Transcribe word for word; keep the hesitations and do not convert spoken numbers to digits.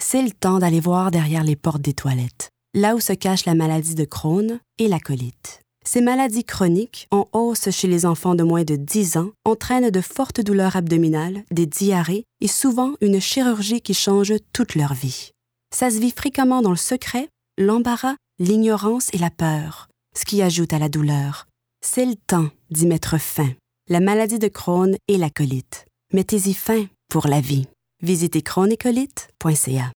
C'est le temps d'aller voir derrière les portes des toilettes, là où se cache la maladie de Crohn et la colite. Ces maladies chroniques, en hausse chez les enfants de moins de dix ans, entraînent de fortes douleurs abdominales, des diarrhées et souvent une chirurgie qui change toute leur vie. Ça se vit fréquemment dans le secret, l'embarras, l'ignorance et la peur, ce qui ajoute à la douleur. C'est le temps d'y mettre fin. La maladie de Crohn et la colite. Mettez-y fin pour la vie. Visitez crohn et colite point c a.